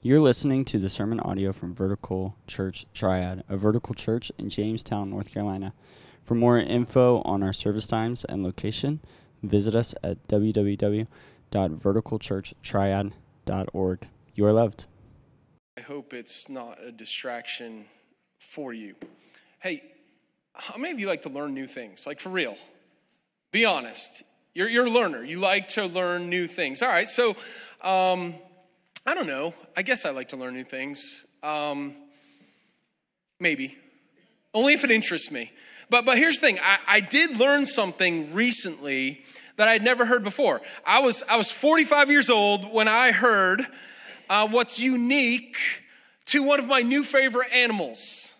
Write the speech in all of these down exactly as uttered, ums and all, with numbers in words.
You're listening to the sermon audio from Vertical Church Triad, a vertical church in Jamestown, North Carolina. For more info on our service times and location, visit us at w w w dot vertical church triad dot org. You are loved. I hope it's not a distraction for you. Hey, how many of you like to learn new things? Like, for real? Be honest. You're, you're a learner. You like to learn new things. All right, so... Um, I don't know. I guess I like to learn new things. Um, maybe. Only if it interests me. But but here's the thing. I, I did learn something recently that I'd never heard before. I was I was forty-five years old when I heard uh, what's unique to one of my new favorite animals.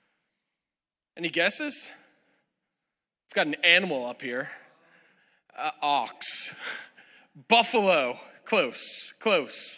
Any guesses? I've got an animal up here. Uh, ox. Buffalo. Close. Close.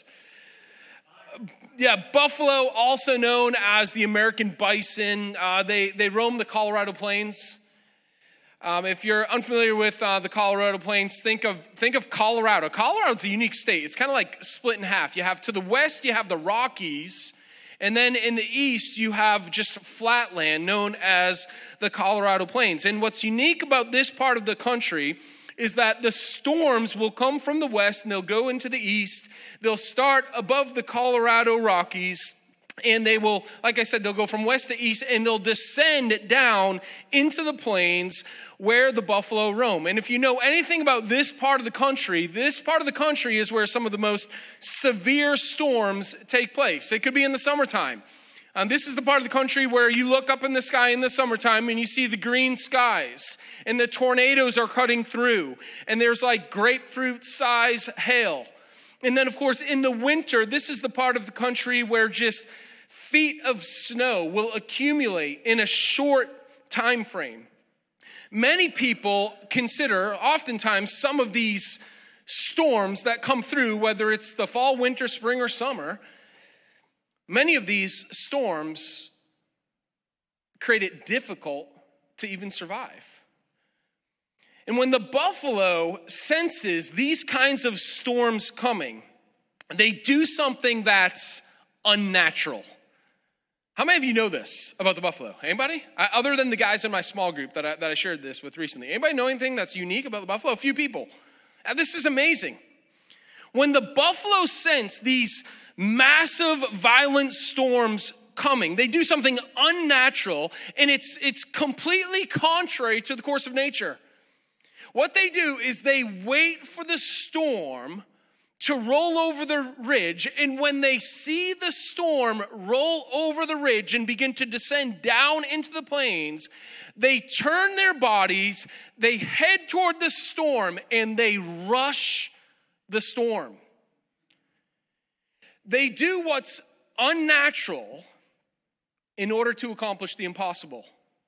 Yeah, buffalo, also known as the American bison. Uh, they, they roam the Colorado Plains. Um, if you're unfamiliar with uh, the Colorado Plains, think of think of Colorado. Colorado's a unique state. It's kind of like split in half. You have to the west, you have the Rockies. And then in the east, you have just flat land known as the Colorado Plains. And what's unique about this part of the country is that the storms will come from the west and they'll go into the east. They'll start above the Colorado Rockies and they will, like I said, they'll go from west to east and they'll descend down into the plains where the buffalo roam. And if you know anything about this part of the country, this part of the country is where some of the most severe storms take place. It could be in the summertime. Um, this is the part of the country where you look up in the sky in the summertime and you see the green skies and the tornadoes are cutting through and there's like grapefruit size hail. And then of course in the winter, this is the part of the country where just feet of snow will accumulate in a short time frame. Many people consider oftentimes some of these storms that come through, whether it's the fall, winter, spring, or summer, many of these storms create it difficult to even survive. And when the buffalo senses these kinds of storms coming, they do something that's unnatural. How many of you know this about the buffalo? Anybody? I, other than the guys in my small group that I, that I shared this with recently. Anybody know anything that's unique about the buffalo? A few people. Uh, this is amazing. When the buffalo sense these massive, violent storms coming, they do something unnatural, and it's it's completely contrary to the course of nature. What they do is they wait for the storm to roll over the ridge, and when they see the storm roll over the ridge and begin to descend down into the plains, they turn their bodies, they head toward the storm, and they rush the storm. They do what's unnatural in order to accomplish the impossible.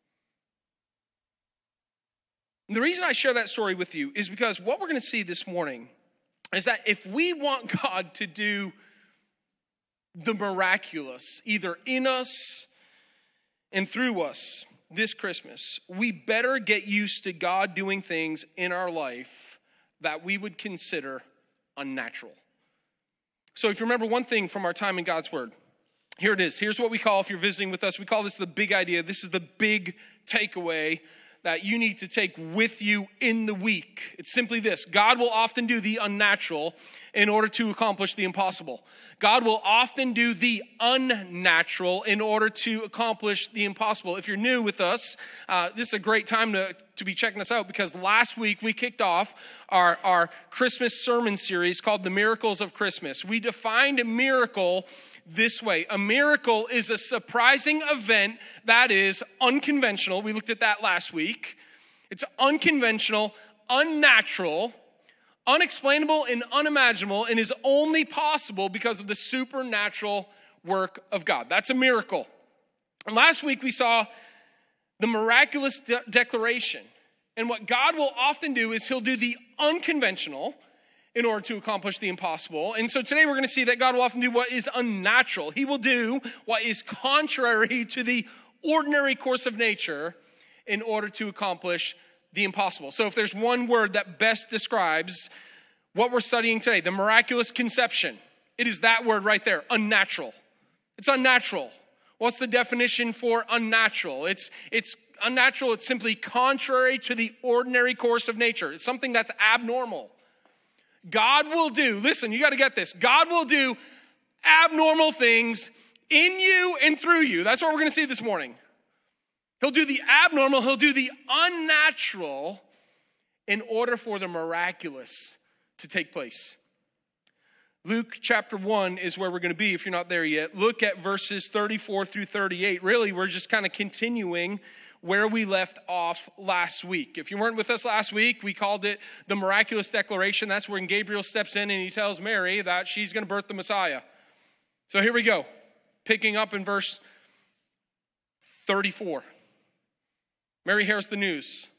And the reason I share that story with you is because what we're going to see this morning is that if we want God to do the miraculous, either in us and through us this Christmas, we better get used to God doing things in our life that we would consider unnatural. So if you remember one thing from our time in God's Word, here it is. Here's what we call, if you're visiting with us, we call this the big idea. This is the big takeaway that you need to take with you in the week. It's simply this: God will often do the unnatural in order to accomplish the impossible. God will often do the unnatural in order to accomplish the impossible. If you're new with us, uh, this is a great time to, to be checking us out, because last week we kicked off our, our Christmas sermon series called The Miracles of Christmas. We defined a miracle this way: a miracle is a surprising event that is unconventional. We looked at that last week. It's unconventional, unnatural, unexplainable, and unimaginable, and is only possible because of the supernatural work of God. That's a miracle. And last week we saw the miraculous de- declaration. And what God will often do is he'll do the unconventional in order to accomplish the impossible. And so today we're going to see that God will often do what is unnatural. He will do what is contrary to the ordinary course of nature in order to accomplish the impossible. So if there's one word that best describes what we're studying today, the miraculous conception, It is that word right there, unnatural. It's unnatural. What's the definition for unnatural? It's, it's unnatural. It's simply contrary to the ordinary course of nature. It's something that's abnormal. God will do, listen, you got to get this. God will do abnormal things in you and through you. That's what we're going to see this morning. He'll do the abnormal, he'll do the unnatural in order for the miraculous to take place. Luke chapter one is where we're going to be if you're not there yet. Look at verses thirty-four through thirty-eight. Really, we're just kind of continuing where we left off last week. If you weren't with us last week, we called it the miraculous declaration. That's when Gabriel steps in and he tells Mary that she's going to birth the Messiah. So here we go, picking up in verse thirty-four. Mary hears the news.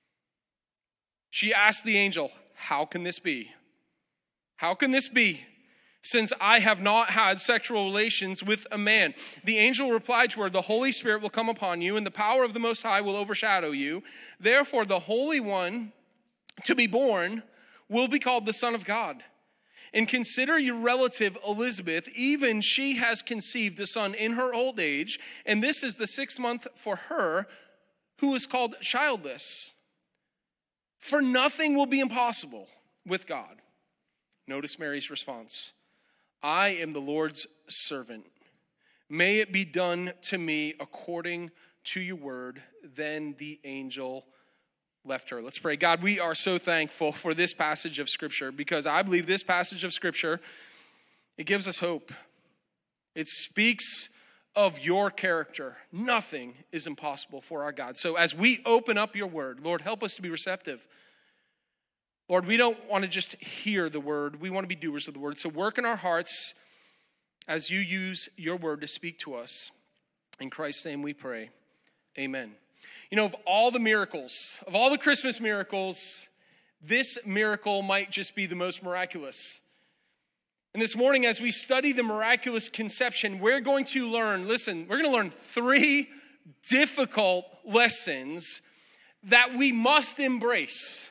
She asks the angel, how can this be? How can this be, since I have not had sexual relations with a man? The angel replied to her, the Holy Spirit will come upon you, and the power of the Most High will overshadow you. Therefore, the Holy One to be born will be called the Son of God. And consider your relative Elizabeth, even she has conceived a son in her old age, and this is the sixth month for her, who is called childless. For nothing will be impossible with God. Notice Mary's response. I am the Lord's servant. May it be done to me according to your word. Then the angel left her. Let's pray. God, we are so thankful for this passage of Scripture, because I believe this passage of Scripture, it gives us hope. It speaks of your character. Nothing is impossible for our God. So as we open up your word, Lord, help us to be receptive. Lord, we don't want to just hear the word. We want to be doers of the word. So work in our hearts as you use your word to speak to us. In Christ's name we pray. Amen. You know, of all the miracles, of all the Christmas miracles, this miracle might just be the most miraculous. And this morning, as we study the miraculous conception, we're going to learn, listen, we're going to learn three difficult lessons that we must embrace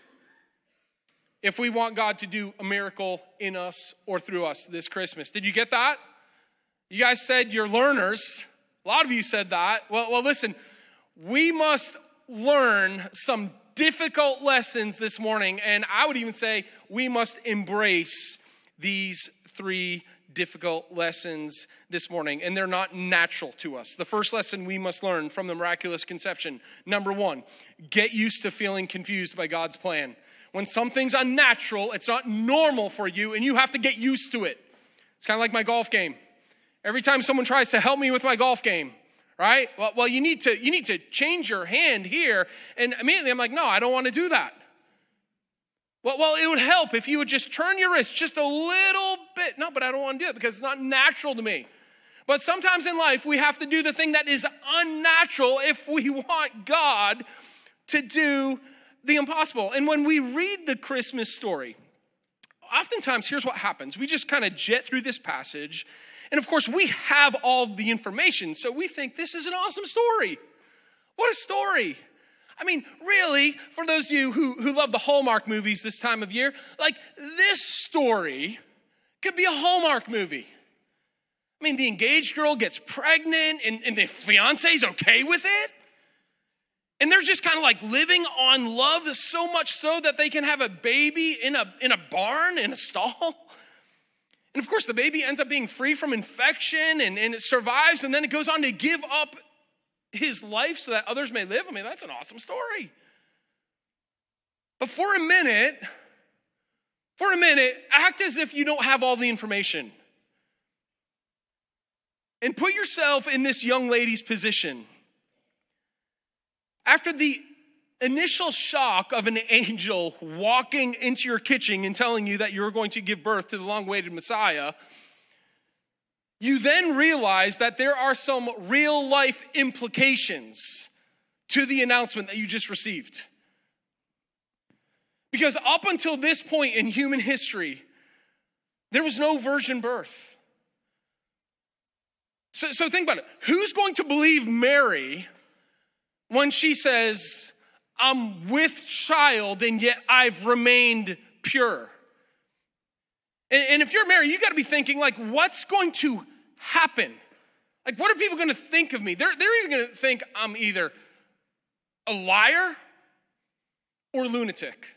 if we want God to do a miracle in us or through us this Christmas. Did you get that? You guys said you're learners. A lot of you said that. Well, well, listen, we must learn some difficult lessons this morning, and I would even say we must embrace these three difficult lessons this morning, and they're not natural to us. The first lesson we must learn from the miraculous conception, number one, get used to feeling confused by God's plan. When something's unnatural, it's not normal for you, and you have to get used to it. It's kind of like my golf game. Every time someone tries to help me with my golf game, right? Well, well, you need to you need to change your hand here, and immediately I'm like, no, I don't want to do that. Well, well, it would help if you would just turn your wrist just a little bit. No, but I don't want to do it because it's not natural to me. But sometimes in life, we have to do the thing that is unnatural if we want God to do the impossible. And when we read the Christmas story, oftentimes here's what happens. We just kind of jet through this passage. And of course, we have all the information. So we think this is an awesome story. What a story. I mean, really, for those of you who, who love the Hallmark movies this time of year, like this story could be a Hallmark movie. I mean, the engaged girl gets pregnant and, and the fiance's okay with it. And they're just kind of like living on love so much so that they can have a baby in a, in a barn, in a stall. And of course, the baby ends up being free from infection and, and it survives. And then it goes on to give up his life so that others may live. I mean, that's an awesome story. But for a minute, for a minute, act as if you don't have all the information. And put yourself in this young lady's position. After the initial shock of an angel walking into your kitchen and telling you that you're going to give birth to the long-awaited Messiah, you then realize that there are some real-life implications to the announcement that you just received. Because up until this point in human history, there was no virgin birth. So, so think about it. Who's going to believe Mary when she says, I'm with child and yet I've remained pure? And, and if you're married, you got to be thinking, like, what's going to happen? Like, what are people going to think of me? They're, they're either going to think I'm either a liar or lunatic.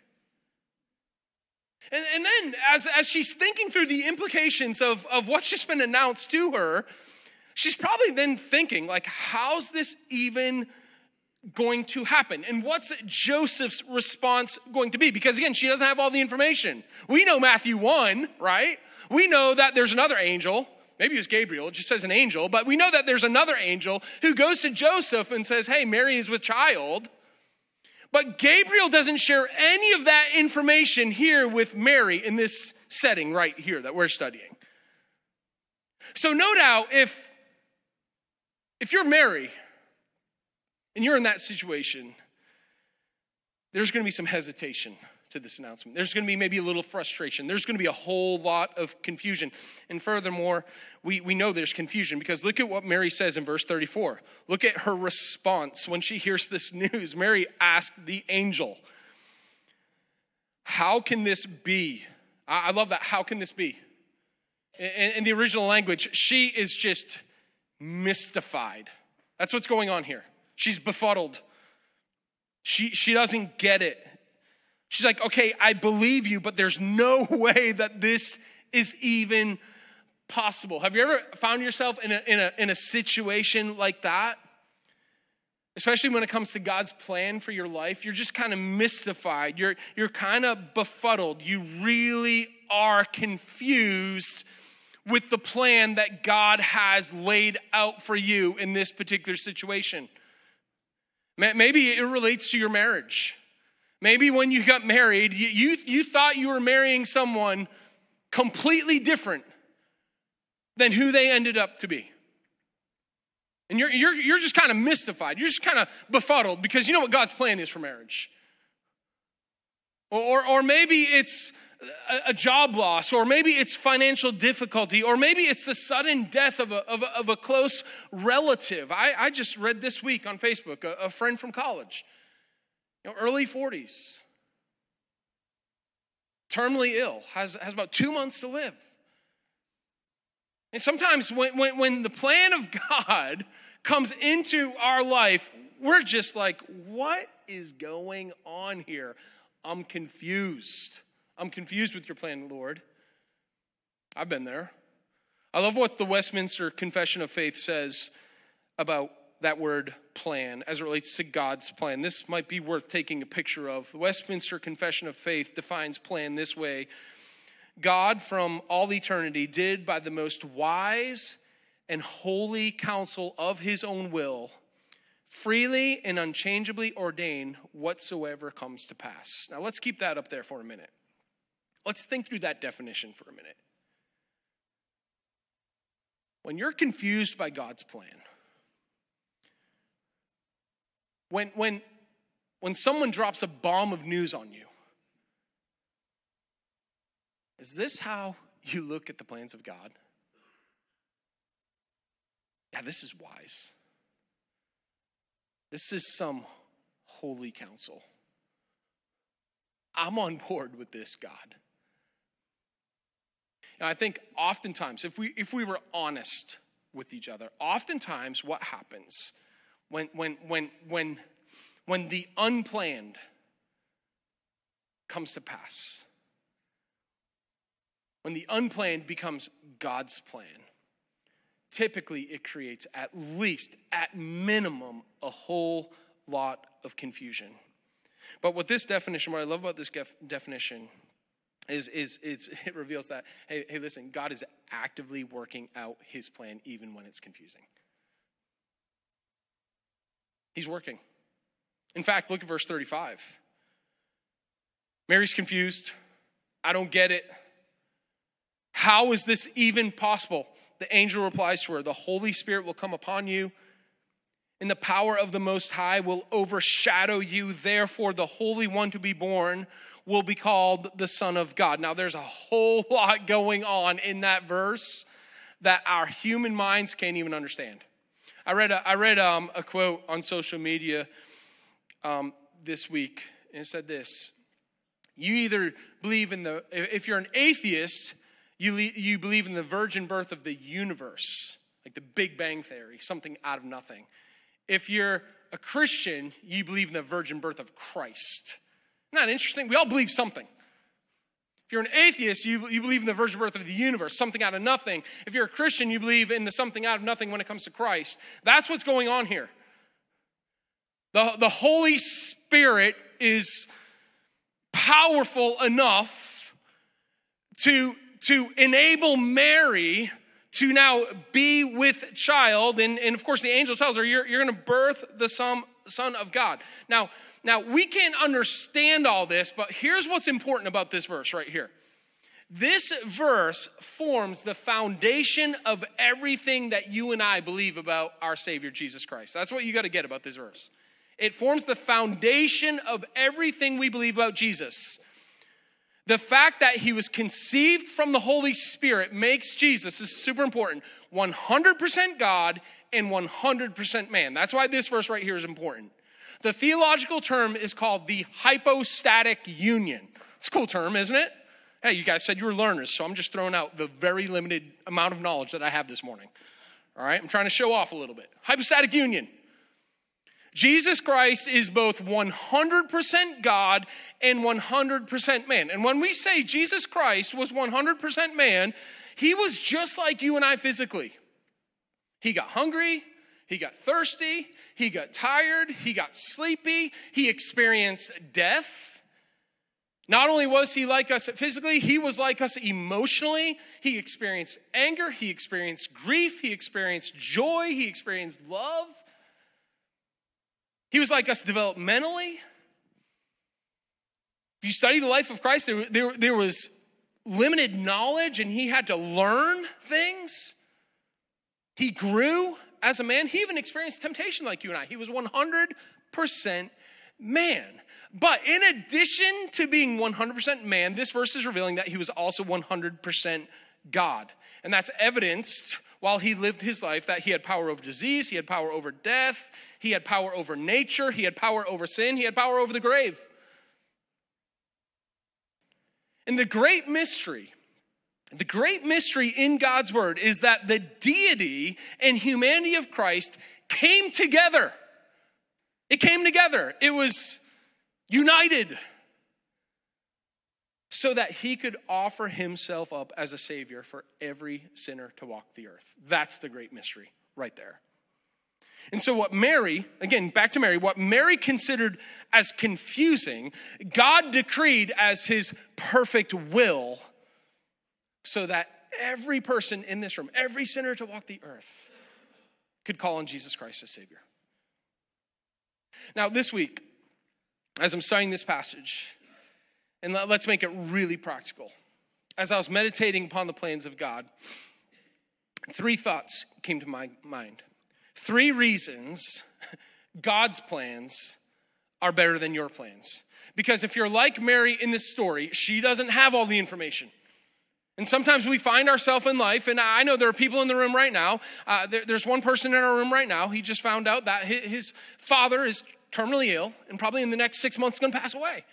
And, and then as, as she's thinking through the implications of, of what's just been announced to her, she's probably then thinking, like, how's this even going to happen? And what's Joseph's response going to be? Because again, she doesn't have all the information. We know Matthew one, right? We know that there's another angel. Maybe it was Gabriel. It just says an angel. But we know that there's another angel who goes to Joseph and says, hey, Mary is with child. But Gabriel doesn't share any of that information here with Mary in this setting right here that we're studying. So no doubt, if, if you're Mary and you're in that situation, there's going to be some hesitation to this announcement. There's going to be maybe a little frustration. There's going to be a whole lot of confusion. And furthermore, we, we know there's confusion because look at what Mary says in verse thirty-four. Look at her response when she hears this news. Mary asked the angel, how can this be? I, I love that. How can this be? In, in the original language, she is just mystified. That's what's going on here. She's befuddled. She, she doesn't get it. She's like, okay, I believe you, but there's no way that this is even possible. Have you ever found yourself in a, in a, in a situation like that? Especially when it comes to God's plan for your life, you're just kind of mystified. You're, you're kind of befuddled. You really are confused with the plan that God has laid out for you in this particular situation. Maybe it relates to your marriage. Maybe when you got married, you, you, you thought you were marrying someone completely different than who they ended up to be. And you're, you're, you're just kind of mystified. You're just kind of befuddled because you know what God's plan is for marriage. Or, or, or maybe it's a, a job loss, or maybe it's financial difficulty, or maybe it's the sudden death of a, of a, of a close relative. I, I just read this week on Facebook, a, a friend from college. You know, early forties, terminally ill, has, has about two months to live. And sometimes when, when, when the plan of God comes into our life, we're just like, what is going on here? I'm confused. I'm confused with your plan, Lord. I've been there. I love what the Westminster Confession of Faith says about that word plan as it relates to God's plan. This might be worth taking a picture of. The Westminster Confession of Faith defines plan this way. God from all eternity did by the most wise and holy counsel of his own will freely and unchangeably ordain whatsoever comes to pass. Now let's keep that up there for a minute. Let's think through that definition for a minute. When you're confused by God's plan, When, when, when someone drops a bomb of news on you, is this how you look at the plans of God? Yeah, this is wise. This is some holy counsel. I'm on board with this, God. And I think oftentimes, if we if we were honest with each other, oftentimes what happens When when when when when the unplanned comes to pass, when the unplanned becomes God's plan, typically it creates at least, at minimum, a whole lot of confusion. But what this definition, what I love about this def- definition is, is, is it reveals that, hey, hey, listen, God is actively working out his plan even when it's confusing. He's working. In fact, look at verse thirty-five. Mary's confused. I don't get it. How is this even possible? The angel replies to her, the Holy Spirit will come upon you, and the power of the Most High will overshadow you. Therefore, the Holy One to be born will be called the Son of God. Now, there's a whole lot going on in that verse that our human minds can't even understand. I read a, I read um, a quote on social media um, this week, and it said this: you either believe in the, if you're an atheist, You, le- you believe in the virgin birth of the universe, like the Big Bang Theory, something out of nothing. If you're a Christian, you believe in the virgin birth of Christ. Isn't that interesting? We all believe something. If you're an atheist, you, you believe in the virgin birth of the universe, something out of nothing. If you're a Christian, you believe in the something out of nothing when it comes to Christ. That's what's going on here. The, the Holy Spirit is powerful enough to, to enable Mary to now be with child. And, and of course, the angel tells her, you're, you're going to birth the son, son of God. Now, Now, we can't understand all this, but here's what's important about this verse right here. This verse forms the foundation of everything that you and I believe about our Savior, Jesus Christ. That's what you got to get about this verse. It forms the foundation of everything we believe about Jesus. The fact that he was conceived from the Holy Spirit makes Jesus, this is super important, one hundred percent God and one hundred percent man. That's why this verse right here is important. The theological term is called the hypostatic union. It's a cool term, isn't it? Hey, you guys said you were learners, so I'm just throwing out the very limited amount of knowledge that I have this morning. All right, I'm trying to show off a little bit. Hypostatic union. Jesus Christ is both one hundred percent God and one hundred percent man. And when we say Jesus Christ was one hundred percent man, he was just like you and I physically. He got hungry. He got thirsty, he got tired, he got sleepy, he experienced death. Not only was he like us physically, he was like us emotionally. He experienced anger, he experienced grief, he experienced joy, he experienced love. He was like us developmentally. If you study the life of Christ, there, there, there was limited knowledge and he had to learn things. He grew as a man. He even experienced temptation like you and I. He was one hundred percent man. But in addition to being one hundred percent man, this verse is revealing that he was also one hundred percent God. And that's evidenced while he lived his life that he had power over disease, he had power over death, he had power over nature, he had power over sin, he had power over the grave. And the great mystery The great mystery in God's word is that the deity and humanity of Christ came together. It came together. It was united so that he could offer himself up as a savior for every sinner to walk the earth. That's the great mystery right there. And so what Mary, again, back to Mary, what Mary considered as confusing, God decreed as his perfect will, so that every person in this room, every sinner to walk the earth, could call on Jesus Christ as Savior. Now, this week, as I'm studying this passage, and let's make it really practical. As I was meditating upon the plans of God, three thoughts came to my mind. Three reasons God's plans are better than your plans. Because if you're like Mary in this story, she doesn't have all the information. And sometimes we find ourselves in life, and I know there are people in the room right now. Uh, there, there's one person in our room right now. He just found out that his, his father is terminally ill and probably in the next six months going to pass away.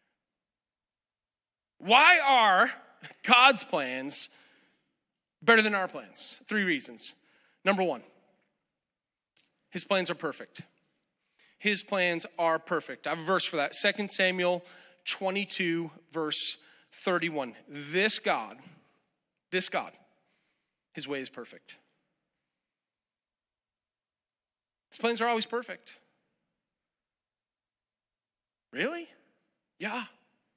Why are God's plans better than our plans? Three reasons. Number one, his plans are perfect. His plans are perfect. I have a verse for that. Second Samuel twenty-two, verse thirty-one. This God, this God, his way is perfect. His plans are always perfect. Really? Yeah.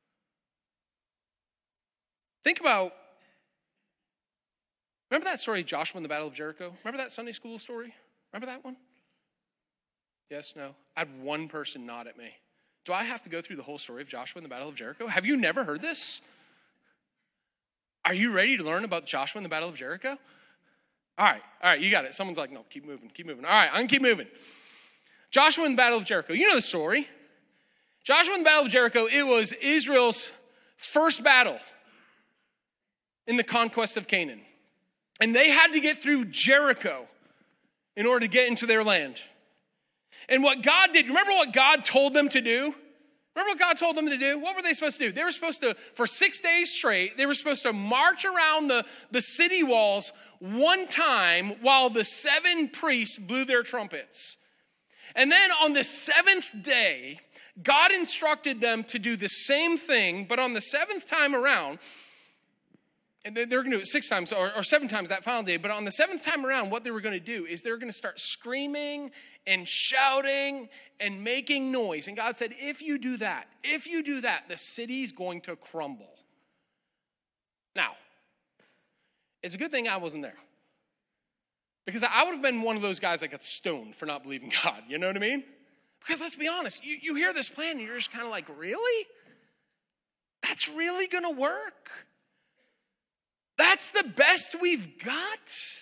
Think about, remember that story, Joshua and the Battle of Jericho? Remember that Sunday school story? Remember that one? Yes, no? I had one person nod at me. Do I have to go through the whole story of Joshua and the Battle of Jericho? Have you never heard this? Are you ready to learn about Joshua and the Battle of Jericho? All right, all right, you got it. Someone's like, no, keep moving, keep moving. All right, I'm gonna keep moving. Joshua and the Battle of Jericho. You know the story. Joshua and the Battle of Jericho, it was Israel's first battle in the conquest of Canaan. And they had to get through Jericho in order to get into their land. And what God did, remember what God told them to do? Remember what God told them to do? What were they supposed to do? They were supposed to, for six days straight, they were supposed to march around the, the city walls one time while the seven priests blew their trumpets. And then on the seventh day, God instructed them to do the same thing, but on the seventh time around, and they were going to do it six times or, or seven times that final day, but on the seventh time around, what they were going to do is they were going to start screaming and shouting and making noise. And God said, if you do that, if you do that, the city's going to crumble. Now, it's a good thing I wasn't there. Because I would have been one of those guys that got stoned for not believing God. You know what I mean? Because let's be honest, you, you hear this plan and you're just kind of like, really? That's really going to work? That's the best we've got?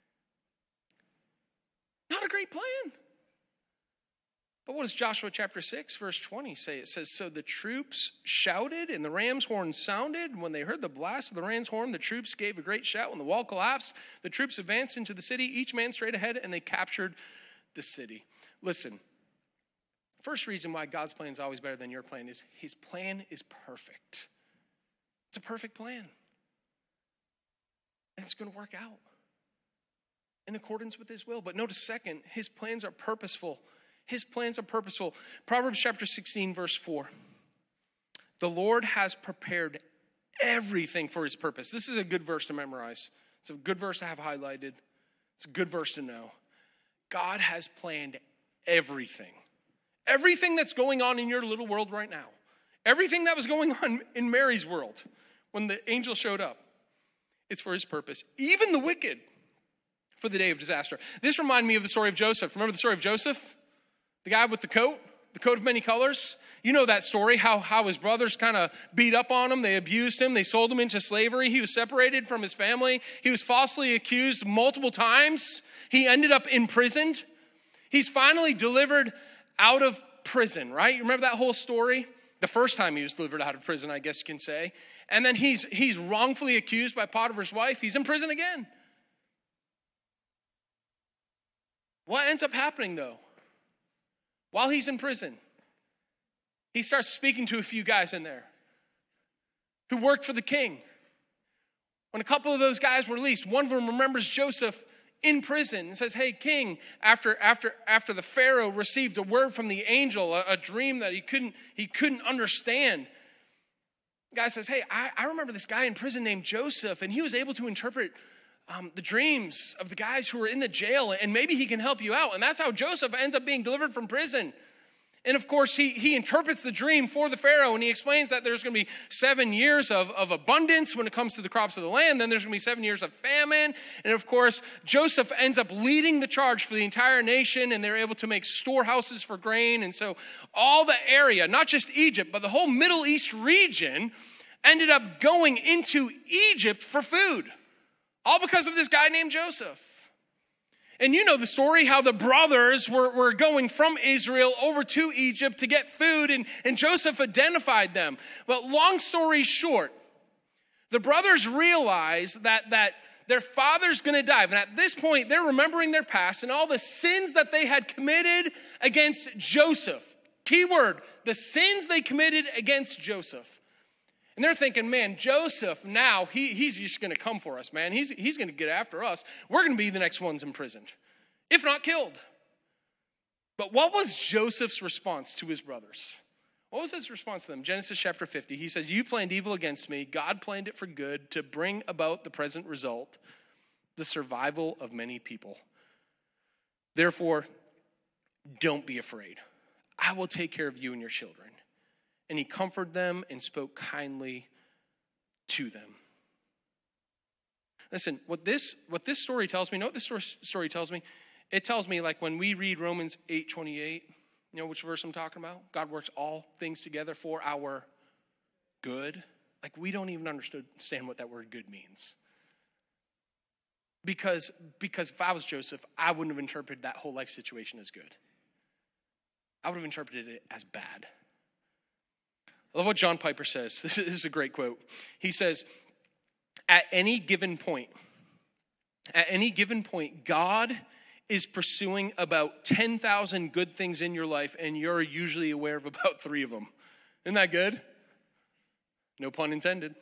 Not a great plan. But what does Joshua chapter six, verse twenty say? It says, so the troops shouted and the ram's horn sounded. And when they heard the blast of the ram's horn, the troops gave a great shout. When the wall collapsed, the troops advanced into the city, each man straight ahead, and they captured the city. Listen, first reason why God's plan is always better than your plan is his plan is perfect. It's a perfect plan. And it's going to work out in accordance with his will. But notice second, his plans are purposeful. His plans are purposeful. Proverbs chapter sixteen, verse four. The Lord has prepared everything for his purpose. This is a good verse to memorize. It's a good verse to have highlighted. It's a good verse to know. God has planned everything. Everything that's going on in your little world right now. Everything that was going on in Mary's world when the angel showed up. It's for his purpose. Even the wicked for the day of disaster. This reminded me of the story of Joseph. Remember the story of Joseph? The guy with the coat? The coat of many colors? You know that story, how, how his brothers kind of beat up on him. They abused him. They sold him into slavery. He was separated from his family. He was falsely accused multiple times. He ended up imprisoned. He's finally delivered out of prison, right? You remember that whole story? The first time he was delivered out of prison, I guess you can say. And then he's he's wrongfully accused by Potiphar's wife. He's in prison again. What ends up happening, though? While he's in prison, he starts speaking to a few guys in there who worked for the king. When a couple of those guys were released, one of them remembers Joseph in prison and says, hey, king, after after after the Pharaoh received a word from the angel, a, a dream that he couldn't he couldn't understand, the guy says, hey, I, I remember this guy in prison named Joseph, and he was able to interpret um, the dreams of the guys who were in the jail, and maybe he can help you out. And that's how Joseph ends up being delivered from prison. And of course, he, he interprets the dream for the Pharaoh, and he explains that there's going to be seven years of, of abundance when it comes to the crops of the land. Then there's going to be seven years of famine. And of course, Joseph ends up leading the charge for the entire nation, and they're able to make storehouses for grain. And so all the area, not just Egypt, but the whole Middle East region ended up going into Egypt for food. All because of this guy named Joseph. And you know the story, how the brothers were, were going from Israel over to Egypt to get food, and, and Joseph identified them. But long story short, the brothers realized that, that their father's going to die. And at this point, they're remembering their past and all the sins that they had committed against Joseph. Keyword, the sins they committed against Joseph. And they're thinking, man, Joseph, now he, he's just going to come for us, man. He's, he's going to get after us. We're going to be the next ones imprisoned, if not killed. But what was Joseph's response to his brothers? What was his response to them? Genesis chapter fifty, he says, you planned evil against me. God planned it for good to bring about the present result, the survival of many people. Therefore, don't be afraid. I will take care of you and your children. And he comforted them and spoke kindly to them. Listen, what this what this story tells me, you know what this story tells me? It tells me, like when we read Romans eight twenty-eight, you know which verse I'm talking about? God works all things together for our good. Like we don't even understand what that word good means. Because, because if I was Joseph, I wouldn't have interpreted that whole life situation as good. I would have interpreted it as bad. I love what John Piper says. This is a great quote. He says, at any given point, at any given point, God is pursuing about ten thousand good things in your life, and you're usually aware of about three of them. Isn't that good? No pun intended.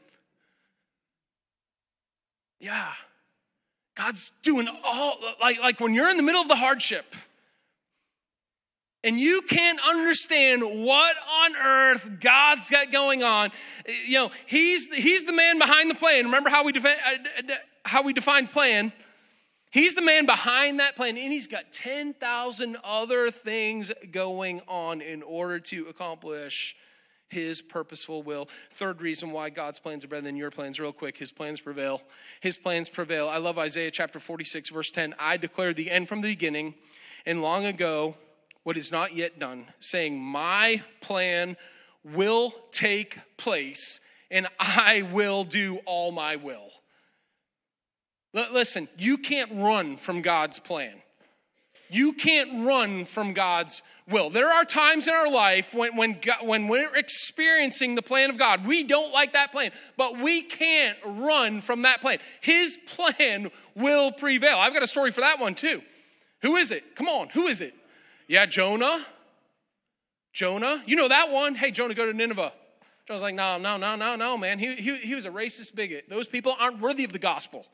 Yeah. God's doing all, like, like when you're in the middle of the hardship and you can't understand what on earth God's got going on, you know, he's, he's the man behind the plan. Remember how we, defi- how we defined plan? He's the man behind that plan, and he's got ten thousand other things going on in order to accomplish his purposeful will. Third reason why God's plans are better than your plans, real quick, his plans prevail. His plans prevail. I love Isaiah chapter forty-six, verse ten. I declare the end from the beginning, and long ago what is not yet done, saying, my plan will take place, and I will do all my will. Listen, you can't run from God's plan. You can't run from God's will. There are times in our life when, when, God, when we're experiencing the plan of God. We don't like that plan, but we can't run from that plan. His plan will prevail. I've got a story for that one too. Who is it? Come on, who is it? Yeah, Jonah. Jonah. You know that one? Hey, Jonah, go to Nineveh. Jonah's like, no, no, no, no, no, man. He, he, he was a racist bigot. Those people aren't worthy of the gospel.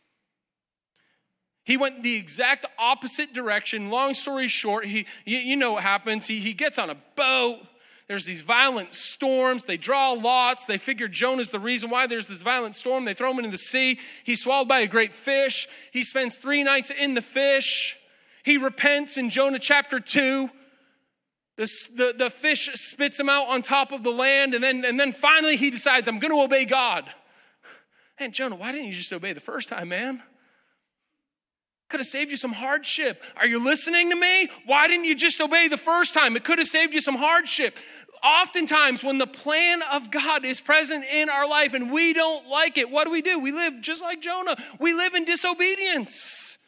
He went the exact opposite direction. Long story short, he, you, you know what happens. He, he gets on a boat. There's these violent storms. They draw lots. They figure Jonah's the reason why there's this violent storm. They throw him into the sea. He's swallowed by a great fish. He spends three nights in the fish. He repents in Jonah chapter two. The, the, the fish spits him out on top of the land. And then, and then finally he decides, I'm going to obey God. Man, Jonah, why didn't you just obey the first time, man? Could have saved you some hardship. Are you listening to me? Why didn't you just obey the first time? It could have saved you some hardship. Oftentimes, when the plan of God is present in our life and we don't like it, what do we do? We live just like Jonah. We live in disobedience.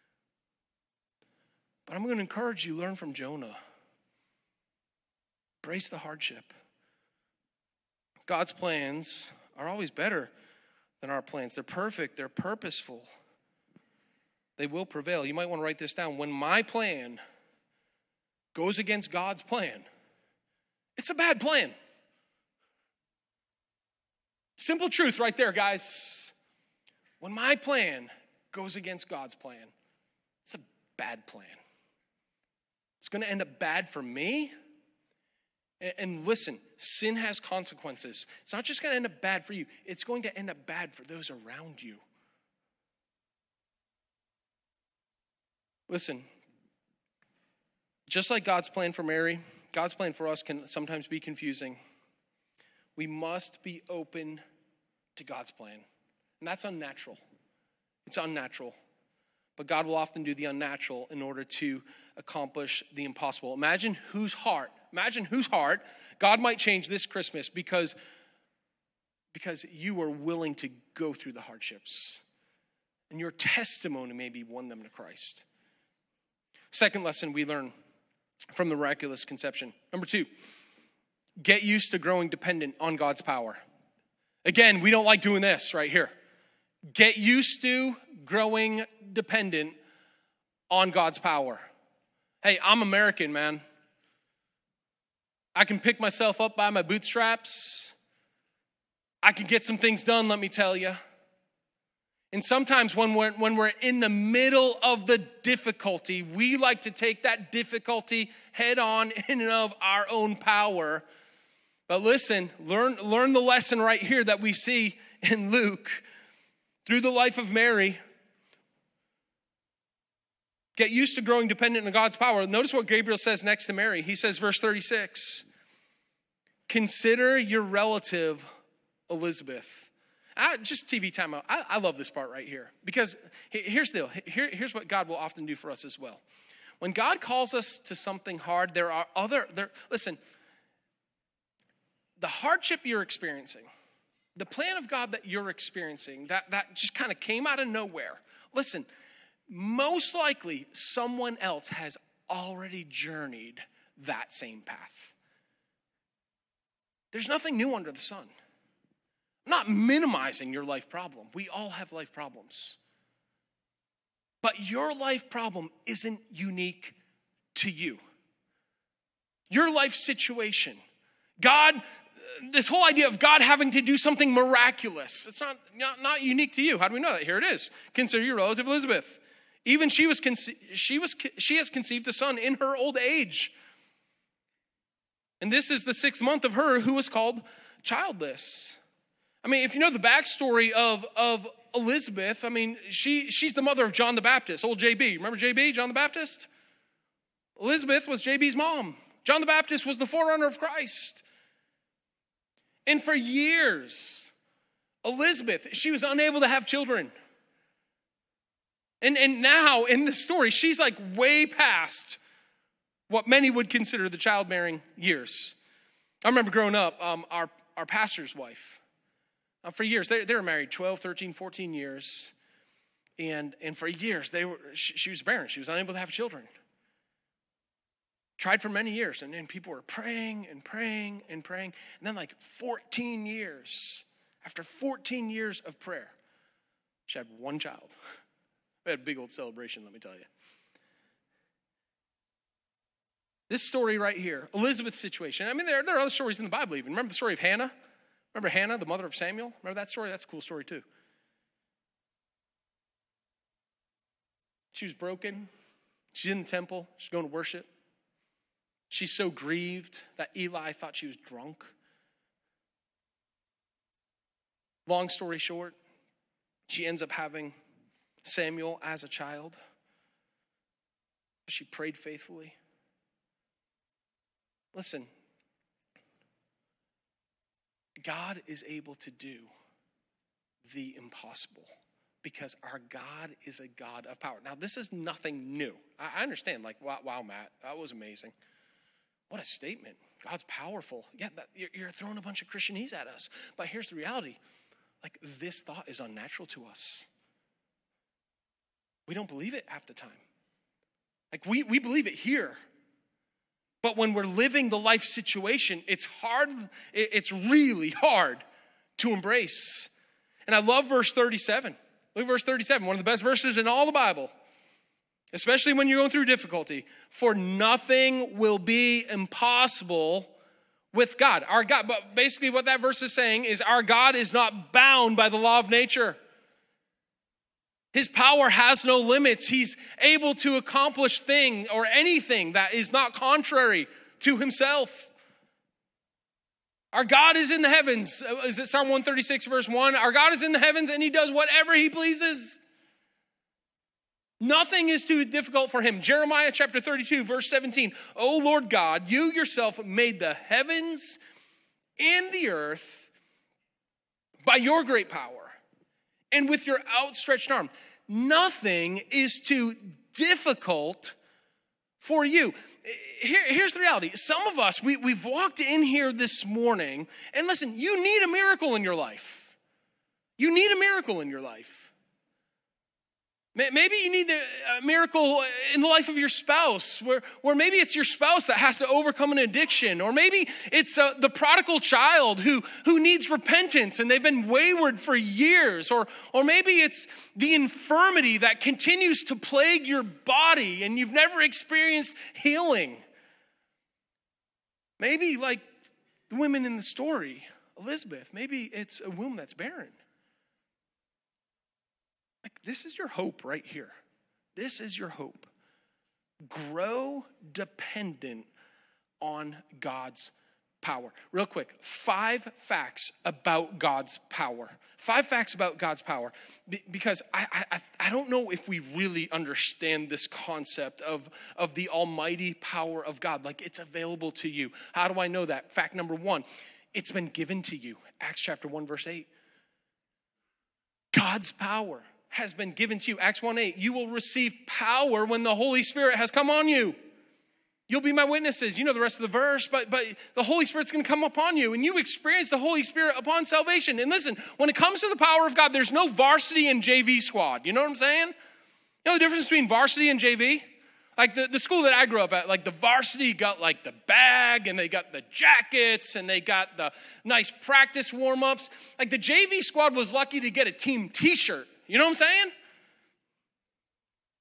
But I'm going to encourage you, learn from Jonah. Brace the hardship. God's plans are always better than our plans. They're perfect. They're purposeful. They will prevail. You might want to write this down. When my plan goes against God's plan, it's a bad plan. Simple truth right there, guys. When my plan goes against God's plan, it's a bad plan. It's going to end up bad for me. And listen, sin has consequences. It's not just going to end up bad for you. It's going to end up bad for those around you. Listen, just like God's plan for Mary, God's plan for us can sometimes be confusing. We must be open to God's plan. And that's unnatural. It's unnatural. But God will often do the unnatural in order to accomplish the impossible. Imagine whose heart, imagine whose heart God might change this Christmas because, because you are willing to go through the hardships. And your testimony maybe won them to Christ. Second lesson we learn from the miraculous conception. Number two, get used to growing dependent on God's power. Again, we don't like doing this right here. Get used to growing dependent on God's power. Hey, I'm American, man. I can pick myself up by my bootstraps. I can get some things done, let me tell you. And sometimes when we're, when we're in the middle of the difficulty, we like to take that difficulty head on in and of our own power. But listen, learn, learn the lesson right here that we see in Luke through the life of Mary. Get used to growing dependent on God's power. Notice what Gabriel says next to Mary. He says, verse thirty-six, consider your relative Elizabeth. I, just T V time out. I, I love this part right here because here's the deal. Here, here's what God will often do for us as well. When God calls us to something hard, there are other, there. listen, the hardship you're experiencing, the plan of God that you're experiencing, that, that just kind of came out of nowhere. Listen, most likely someone else has already journeyed that same path. There's nothing new under the sun. I'm not minimizing your life problem. We all have life problems. But your life problem isn't unique to you. Your life situation, God, this whole idea of God having to do something miraculous. It's not, not, not unique to you. How do we know that? Here it is. Consider your relative Elizabeth. Even she was conce- she was she has conceived a son in her old age. And this is the sixth month of her who was called childless. I mean, if you know the backstory of, of Elizabeth, I mean, she she's the mother of John the Baptist, old J B. Remember J B, John the Baptist? Elizabeth was J B's mom. John the Baptist was the forerunner of Christ. And for years, Elizabeth, she was unable to have children. And, and now in the story, she's like way past what many would consider the childbearing years. I remember growing up, um, our, our pastor's wife, uh, for years, they, they were married twelve, thirteen, fourteen years. And, and for years, they were she, she was barren. She was unable to have children. Tried for many years, and then people were praying and praying and praying. And then like fourteen years, after fourteen years of prayer, she had one child. We had a big old celebration, let me tell you. This story right here, Elizabeth's situation. I mean, there, there are other stories in the Bible even. Remember the story of Hannah? Remember Hannah, the mother of Samuel? Remember that story? That's a cool story too. She was broken. She's in the temple. She's going to worship. She's so grieved that Eli thought she was drunk. Long story short, she ends up having Samuel as a child. She prayed faithfully. Listen, God is able to do the impossible because our God is a God of power. Now, this is nothing new. I understand, like, wow, wow Matt, that was amazing. What a statement. God's powerful. Yeah, that, you're, you're throwing a bunch of Christianese at us. But here's the reality. Like, this thought is unnatural to us. We don't believe it half the time. Like, we, we believe it here. But when we're living the life situation, it's hard, it's really hard to embrace. And I love verse thirty-seven. Look at verse thirty-seven, one of the best verses in all the Bible. Especially when you're going through difficulty. For nothing will be impossible with God. Our God, but basically what that verse is saying is our God is not bound by the law of nature. His power has no limits. He's able to accomplish thing or anything that is not contrary to himself. Our God is in the heavens. Is it Psalm one thirty-six verse one? Our God is in the heavens and he does whatever he pleases. Nothing is too difficult for him. Jeremiah chapter thirty-two verse seventeen. O Lord God, you yourself made the heavens and the earth by your great power. And with your outstretched arm, nothing is too difficult for you. Here, here's the reality. Some of us, we, we've walked in here this morning, and listen, you need a miracle in your life. You need a miracle in your life. Maybe you need a miracle in the life of your spouse, where, where maybe it's your spouse that has to overcome an addiction, or maybe it's uh, the prodigal child who, who needs repentance and they've been wayward for years, or, or maybe it's the infirmity that continues to plague your body and you've never experienced healing. Maybe like the women in the story, Elizabeth, maybe it's a womb that's barren. Like, this is your hope right here. This is your hope. Grow dependent on God's power. Real quick, five facts about God's power. Five facts about God's power. Be- because I, I, I don't know if we really understand this concept of, of the almighty power of God. Like, it's available to you. How do I know that? Fact number one, it's been given to you. Acts chapter one, verse eight. God's power has been given to you. Acts one eight, you will receive power when the Holy Spirit has come on you. You'll be my witnesses. You know the rest of the verse, but, but the Holy Spirit's going to come upon you, and you experience the Holy Spirit upon salvation. And listen, when it comes to the power of God, there's no varsity and J V squad. You know what I'm saying? You know the difference between varsity and J V? Like the, the school that I grew up at, like the varsity got like the bag and they got the jackets and they got the nice practice warm-ups. Like the J V squad was lucky to get a team t-shirt. You know what I'm saying?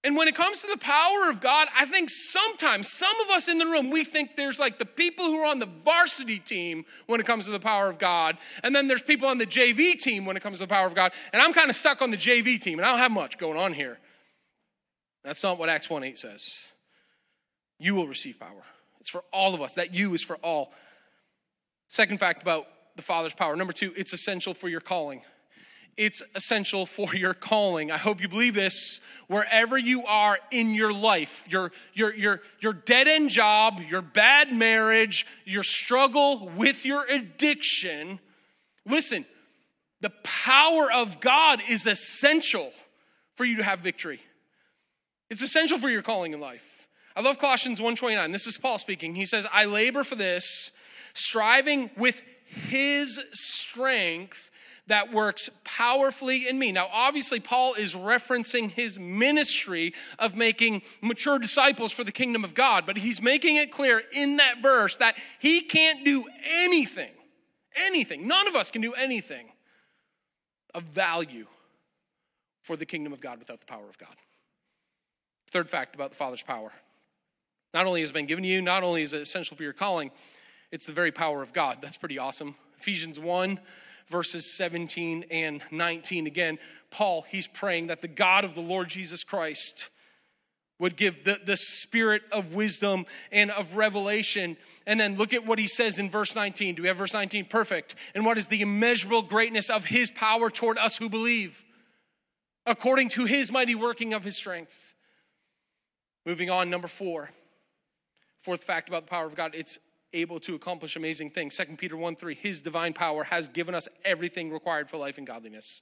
And when it comes to the power of God, I think sometimes, some of us in the room, we think there's like the people who are on the varsity team when it comes to the power of God, and then there's people on the J V team when it comes to the power of God, and I'm kind of stuck on the J V team, and I don't have much going on here. That's not what Acts one eight says. You will receive power. It's for all of us. That you is for all. Second fact about the Father's power. Number two, it's essential for your calling. It's essential for your calling. I hope you believe this. Wherever you are in your life, your, your, your, your dead-end job, your bad marriage, your struggle with your addiction, listen, the power of God is essential for you to have victory. It's essential for your calling in life. I love Colossians one twenty-nine. This is Paul speaking. He says, I labor for this, striving with his strength that works powerfully in me. Now, obviously, Paul is referencing his ministry of making mature disciples for the kingdom of God, but he's making it clear in that verse that he can't do anything, anything, none of us can do anything of value for the kingdom of God without the power of God. Third fact about the Father's power. Not only has it been given to you, not only is it essential for your calling, it's the very power of God. That's pretty awesome. Ephesians one, verses seventeen and nineteen. Again, Paul, he's praying that the God of the Lord Jesus Christ would give the, the spirit of wisdom and of revelation. And then look at what he says in verse nineteen. Do we have verse nineteen? Perfect. And what is the immeasurable greatness of his power toward us who believe, according to his mighty working of his strength. Moving on, number four. Fourth fact about the power of God, it's able to accomplish amazing things. Second Peter one three, his divine power has given us everything required for life and godliness.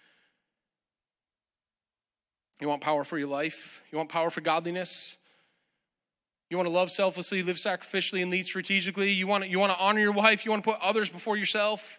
You want power for your life? You want power for godliness? You want to love selflessly, live sacrificially, and lead strategically? You want to, you want to honor your wife? You want to put others before yourself?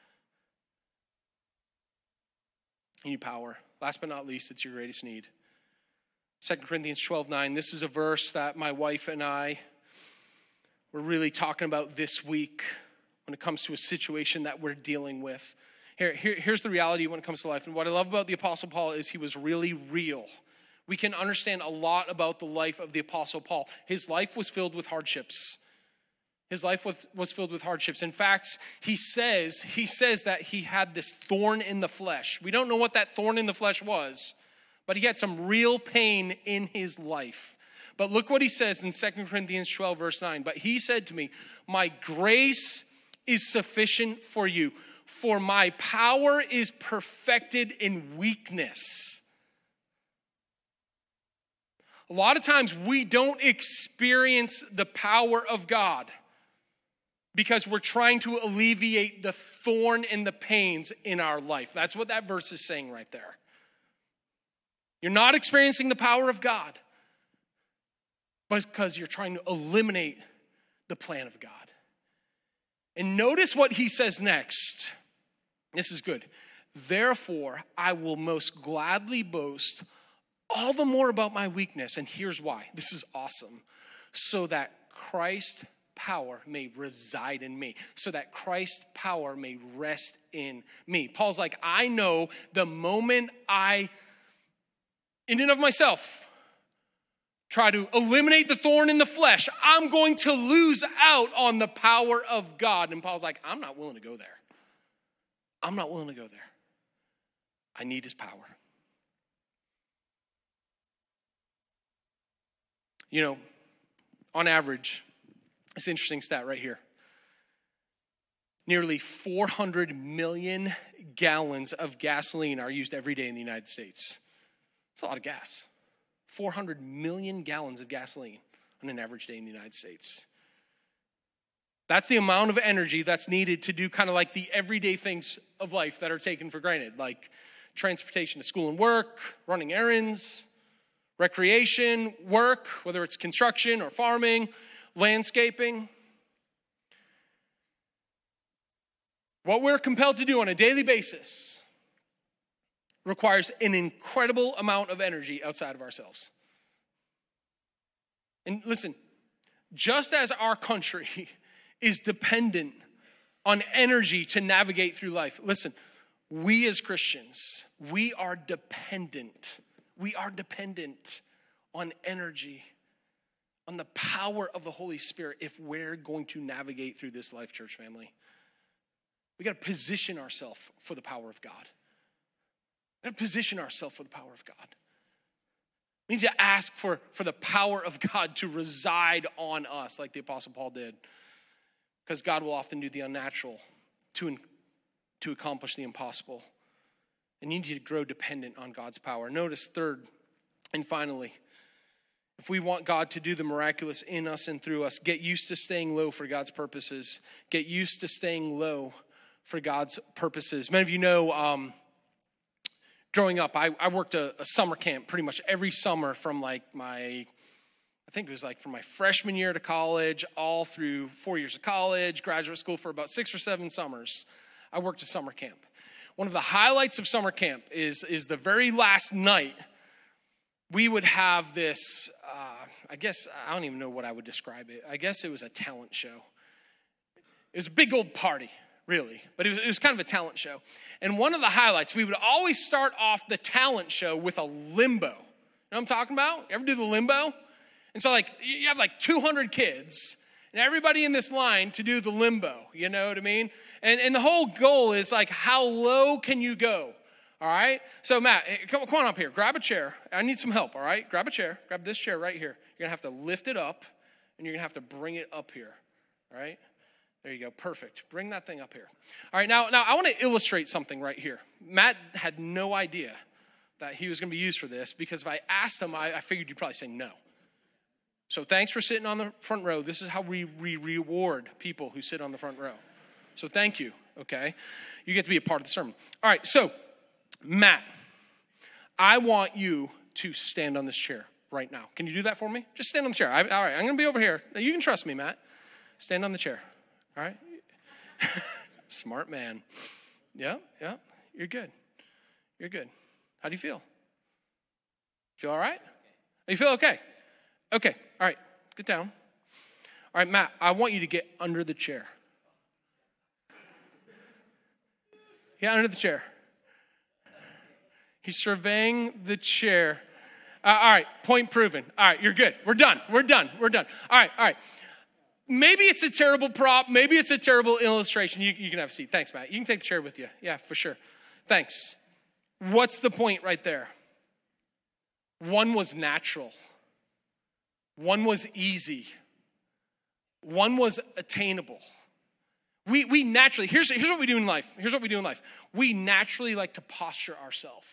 You need power. Last but not least, it's your greatest need. Second Corinthians twelve nine, this is a verse that my wife and I we're really talking about this week when it comes to a situation that we're dealing with. Here, here, here's the reality when it comes to life. And what I love about the Apostle Paul is he was really real. We can understand a lot about the life of the Apostle Paul. His life was filled with hardships. His life was, was filled with hardships. In fact, he says, he says that he had this thorn in the flesh. We don't know what that thorn in the flesh was, but he had some real pain in his life. But look what he says in Second Corinthians twelve, verse nine. But he said to me, my grace is sufficient for you, for my power is perfected in weakness. A lot of times we don't experience the power of God because we're trying to alleviate the thorn and the pains in our life. That's what that verse is saying right there. You're not experiencing the power of God, but because you're trying to eliminate the plan of God. And notice what he says next. This is good. Therefore, I will most gladly boast all the more about my weakness. And here's why. This is awesome. So that Christ's power may reside in me. So that Christ's power may rest in me. Paul's like, I know the moment I, in and of myself, try to eliminate the thorn in the flesh, I'm going to lose out on the power of God. And Paul's like, I'm not willing to go there. I'm not willing to go there. I need his power. You know, on average, it's an interesting stat right here. Nearly four hundred million gallons of gasoline are used every day in the United States. It's a lot of gas. four hundred million gallons of gasoline on an average day in the United States. That's the amount of energy that's needed to do kind of like the everyday things of life that are taken for granted, like transportation to school and work, running errands, recreation, work, whether it's construction or farming, landscaping. What we're compelled to do on a daily basis requires an incredible amount of energy outside of ourselves. And listen, just as our country is dependent on energy to navigate through life, listen, we as Christians, we are dependent. We are dependent on energy, on the power of the Holy Spirit if we're going to navigate through this life, church family. We got to position ourselves for the power of God. We got to position ourselves for the power of God. We need to ask for, for the power of God to reside on us like the Apostle Paul did. Because God will often do the unnatural to, to accomplish the impossible. And you need to grow dependent on God's power. Notice, third and finally, if we want God to do the miraculous in us and through us, get used to staying low for God's purposes. Get used to staying low for God's purposes. Many of you know, um, growing up, I, I worked a, a summer camp pretty much every summer from like my, I think it was like from my freshman year to college, all through four years of college, graduate school for about six or seven summers. I worked a summer camp. One of the highlights of summer camp is, is the very last night, we would have this, uh, I guess, I don't even know what I would describe it. I guess it was a talent show. It was a big old party, really, but it was, it was kind of a talent show. And one of the highlights, we would always start off the talent show with a limbo. You know what I'm talking about? You ever do the limbo? And so, like, you have like two hundred kids, and everybody in this line to do the limbo, you know what I mean? And, and the whole goal is, like, how low can you go? All right? So, Matt, come, come on up here. Grab a chair. I need some help, all right? Grab a chair. Grab this chair right here. You're going to have to lift it up, and you're going to have to bring it up here, all right? There you go. Perfect. Bring that thing up here. All right, now, now I want to illustrate something right here. Matt had no idea that he was going to be used for this because if I asked him, I, I figured you'd probably say no. So thanks for sitting on the front row. This is how we re- reward people who sit on the front row. So thank you, okay? You get to be a part of the sermon. All right, so Matt, I want you to stand on this chair right now. Can you do that for me? Just stand on the chair. I, all right, I'm going to be over here. You can trust me, Matt. Stand on the chair, all right? Smart man. Yeah, yeah, you're good. You're good. How do you feel? Feel all right? You feel okay? Okay, all right, get down. All right, Matt, I want you to get under the chair. Get under the chair. He's surveying the chair. Uh, all right, point proven. All right, you're good. We're done. We're done. We're done. All right, all right. Maybe it's a terrible prop. Maybe it's a terrible illustration. You, you can have a seat. Thanks, Matt. You can take the chair with you. Yeah, for sure. Thanks. What's the point right there? One was natural. One was easy. One was attainable. We we naturally, here's, here's what we do in life. Here's what we do in life. We naturally like to posture ourselves.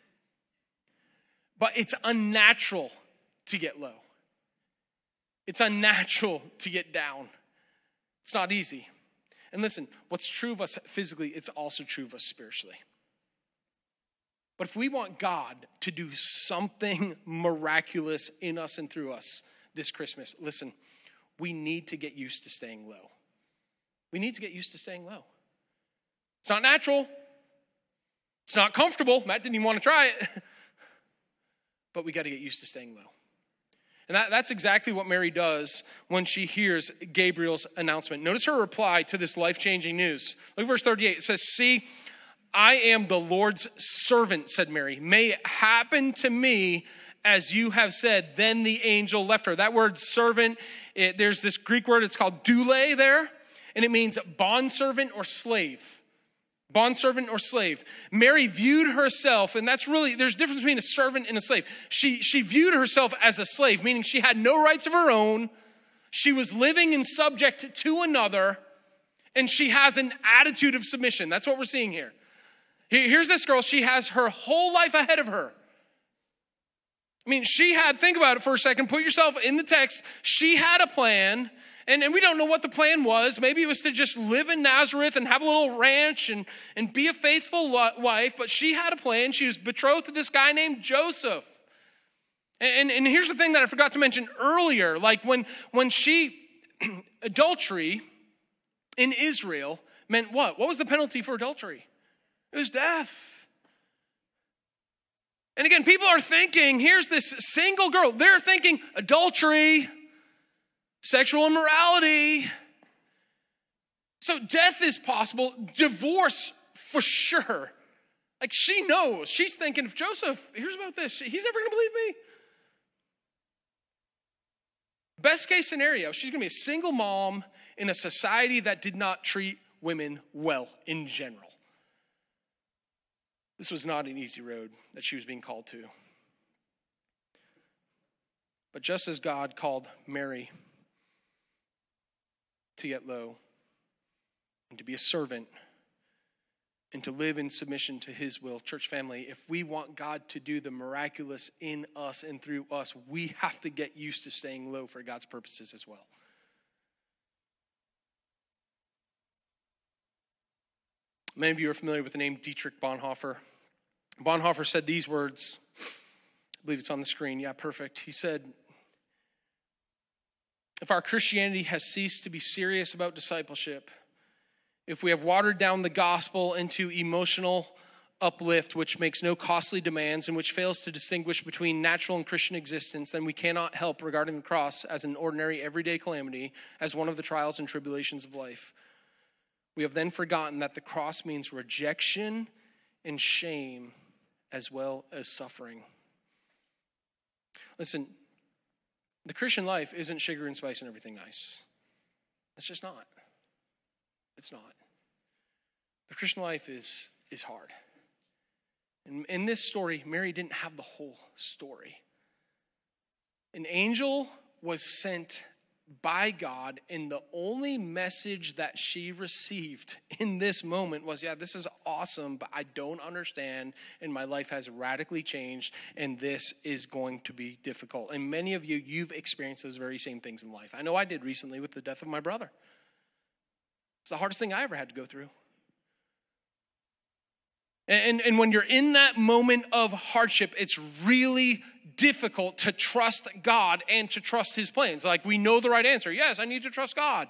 But it's unnatural to get low. It's unnatural to get down. It's not easy. And listen, what's true of us physically, it's also true of us spiritually. But if we want God to do something miraculous in us and through us this Christmas, listen, we need to get used to staying low. We need to get used to staying low. It's not natural. It's not comfortable. Matt didn't even want to try it. But we got to get used to staying low. And that, that's exactly what Mary does when she hears Gabriel's announcement. Notice her reply to this life-changing news. Look at verse thirty-eight. It says, "See, I am the Lord's servant," said Mary. "May it happen to me as you have said." Then the angel left her. That word servant, it, there's this Greek word, it's called doule there, and it means bondservant or slave. Bondservant or slave. Mary viewed herself, and that's really, there's a difference between a servant and a slave. She, she viewed herself as a slave, meaning she had no rights of her own. She was living in subject to another, and she has an attitude of submission. That's what we're seeing here. Here's this girl, she has her whole life ahead of her. I mean, she had, think about it for a second, put yourself in the text. She had a plan, and, and we don't know what the plan was. Maybe it was to just live in Nazareth and have a little ranch and, and be a faithful wife, but she had a plan. She was betrothed to this guy named Joseph. And, and, and here's the thing that I forgot to mention earlier. Like when, when she, adultery in Israel meant what? What was the penalty for adultery? It was death. And again, people are thinking, here's this single girl. They're thinking adultery, sexual immorality. So death is possible. Divorce for sure. Like she knows. She's thinking, if Joseph hears about this, he's never going to believe me. Best case scenario, she's going to be a single mom in a society that did not treat women well in general. This was not an easy road that she was being called to. But just as God called Mary to get low and to be a servant and to live in submission to his will, church family, if we want God to do the miraculous in us and through us, we have to get used to staying low for God's purposes as well. Many of you are familiar with the name Dietrich Bonhoeffer. Bonhoeffer said these words. I believe it's on the screen. Yeah, perfect. He said, if our Christianity has ceased to be serious about discipleship, if we have watered down the gospel into emotional uplift, which makes no costly demands and which fails to distinguish between natural and Christian existence, then we cannot help regarding the cross as an ordinary everyday calamity, as one of the trials and tribulations of life. We have then forgotten that the cross means rejection and shame as well as suffering. Listen, the Christian life isn't sugar and spice and everything nice. It's just not. It's not. The Christian life is, is hard. In, in this story, Mary didn't have the whole story. An angel was sent by God, and the only message that she received in this moment was, yeah, this is awesome, but I don't understand, and my life has radically changed, and this is going to be difficult. And many of you, you've experienced those very same things in life. I know I did recently with the death of my brother. It's the hardest thing I ever had to go through. And, and when you're in that moment of hardship, it's really difficult to trust God and to trust his plans. Like, we know the right answer. Yes, I need to trust God.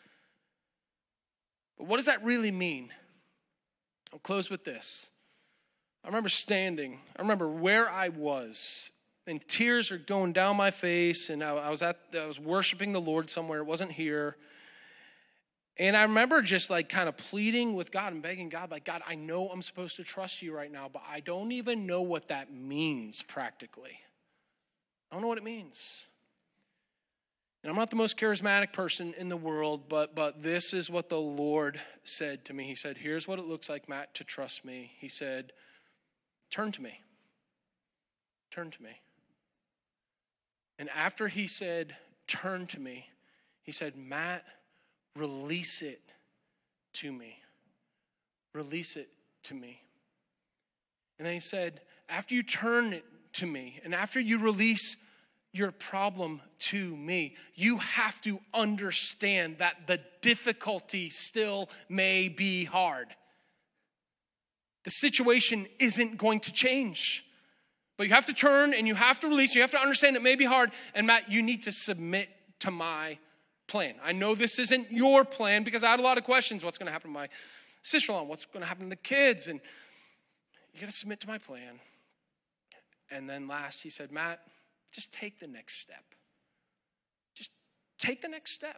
But what does that really mean? I'll close with this. I remember standing. I remember where I was, and tears are going down my face, and I, I was at, I was worshiping the Lord somewhere. It wasn't here. And I remember just like kind of pleading with God and begging God, like, God, I know I'm supposed to trust you right now, but I don't even know what that means practically. I don't know what it means. And I'm not the most charismatic person in the world, but but this is what the Lord said to me. He said, here's what it looks like, Matt, to trust me. He said, turn to me. Turn to me. And after he said, turn to me, he said, Matt, release it to me. Release it to me. And then he said, after you turn it to me, and after you release your problem to me, you have to understand that the difficulty still may be hard. The situation isn't going to change. But you have to turn and you have to release. You have to understand it may be hard. And Matt, you need to submit to my plan. I know this isn't your plan because I had a lot of questions. What's going to happen to my sister-in-law? What's going to happen to the kids? And you got to submit to my plan. And then last, he said, Matt, just take the next step. Just take the next step.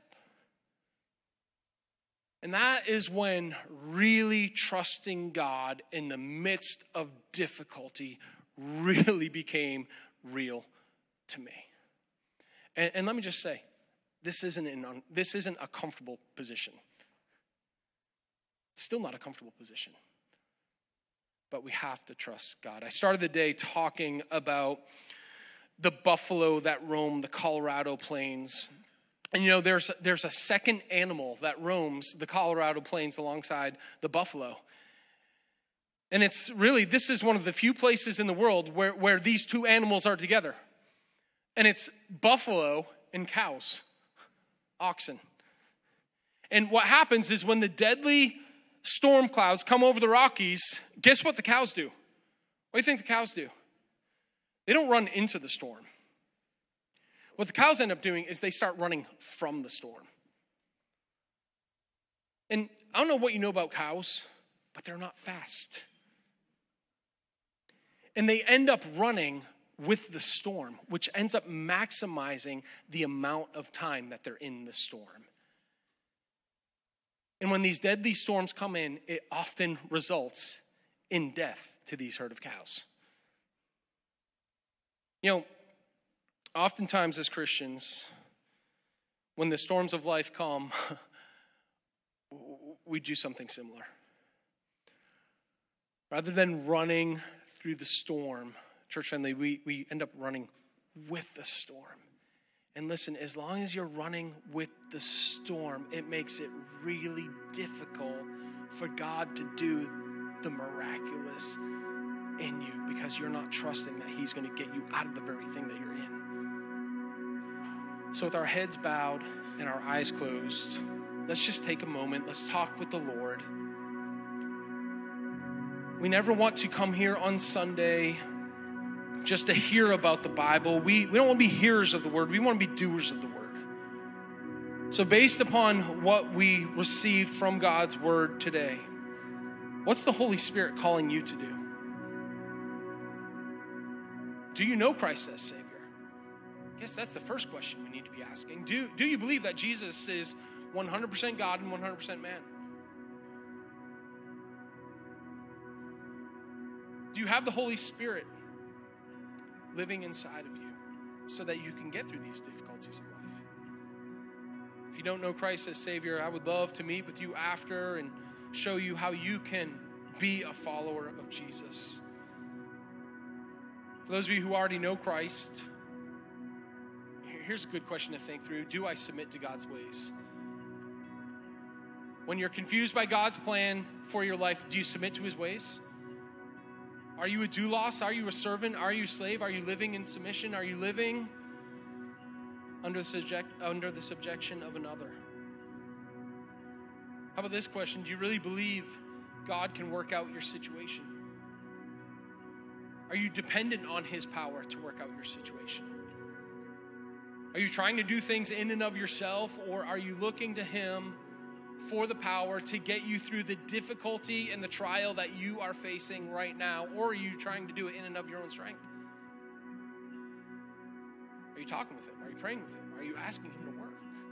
And that is when really trusting God in the midst of difficulty really became real to me. And, and let me just say, this isn't an, this isn't a comfortable position. It's still not a comfortable position. But we have to trust God. I started the day talking about the buffalo that roam the Colorado plains. And you know, there's, there's a second animal that roams the Colorado plains alongside the buffalo. And it's really, this is one of the few places in the world where, where these two animals are together. And it's buffalo and cows, oxen. And what happens is when the deadly storm clouds come over the Rockies, guess what the cows do? What do you think the cows do? They don't run into the storm. What the cows end up doing is they start running from the storm. And I don't know what you know about cows, but they're not fast. And they end up running with the storm, which ends up maximizing the amount of time that they're in the storm. And when these deadly storms come in, it often results in death to these herd of cows. You know, oftentimes as Christians, when the storms of life come, we do something similar. Rather than running through the storm, church family, we, we end up running with the storm. And listen, as long as you're running with the storm, it makes it really difficult for God to do the miraculous in you because you're not trusting that he's going to get you out of the very thing that you're in. So with our heads bowed and our eyes closed, let's just take a moment. Let's talk with the Lord. We never want to come here on Sunday just to hear about the Bible. We, we don't want to be hearers of the word. We want to be doers of the word. So based upon what we received from God's word today, what's the Holy Spirit calling you to do? Do you know Christ as Savior? I guess that's the first question we need to be asking. Do, do you believe that Jesus is one hundred percent God and one hundred percent man? Do you have the Holy Spirit living inside of you so that you can get through these difficulties of life? If you don't know Christ as Savior, I would love to meet with you after and show you how you can be a follower of Jesus. For those of you who already know Christ, here's a good question to think through. Do I submit to God's ways? When you're confused by God's plan for your life, do you submit to his ways? Are you a doulos? Are you a servant? Are you a slave? Are you living in submission? Are you living under the, subject, under the subjection of another? How about this question? Do you really believe God can work out your situation? Are you dependent on his power to work out your situation? Are you trying to do things in and of yourself, or are you looking to him for the power to get you through the difficulty and the trial that you are facing right now? Or are you trying to do it in and of your own strength? Are you talking with him? Are you praying with him? Are you asking him to work?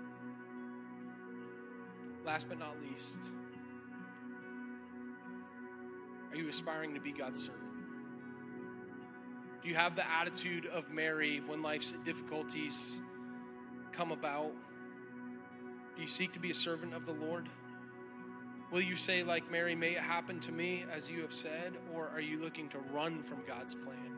Last but not least, are you aspiring to be God's servant? Do you have the attitude of Mary when life's difficulties come about? Do you seek to be a servant of the Lord? Will you say, like Mary, may it happen to me as you have said? Or are you looking to run from God's plan